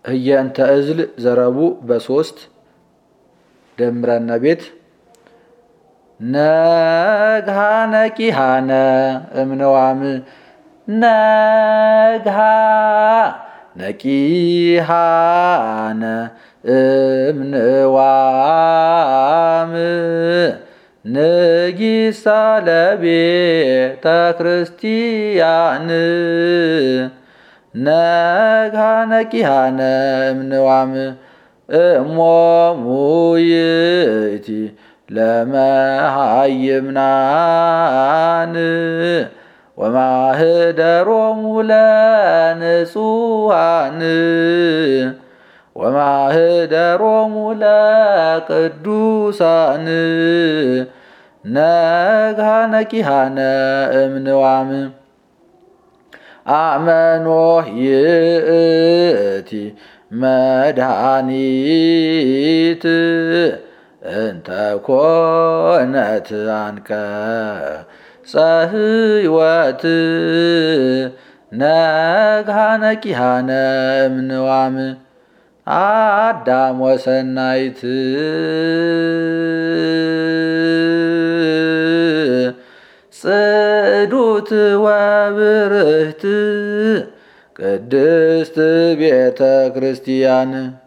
ህየንተ እዝል ዘረቡ በ3 ደምረነ ቤት ነግሃ ነቂሃነ እምነዋም ነግሃ ነቂሃነ እምነዋም ንጊሳ ለቤተ ክርስቲያን ነግሃ ነቂሃነ እምነዋም እሞሙ ይእቲ ለመሃይምናን ወማህደሮሙ ለንጹሃን ወማህደሮሙ ለቅዱሳን ነግሃ ነቂሃነ እምነዋም አመኖህ ይእቲ መድኃኒት እንተ ኮነት አንቀጸ ሕይወት ነግሃ ነቂሃነ እምነዋም አዳም ወሰናይት ጽዱት ወብርህት ቅድስት ቤተ ክርስቲያን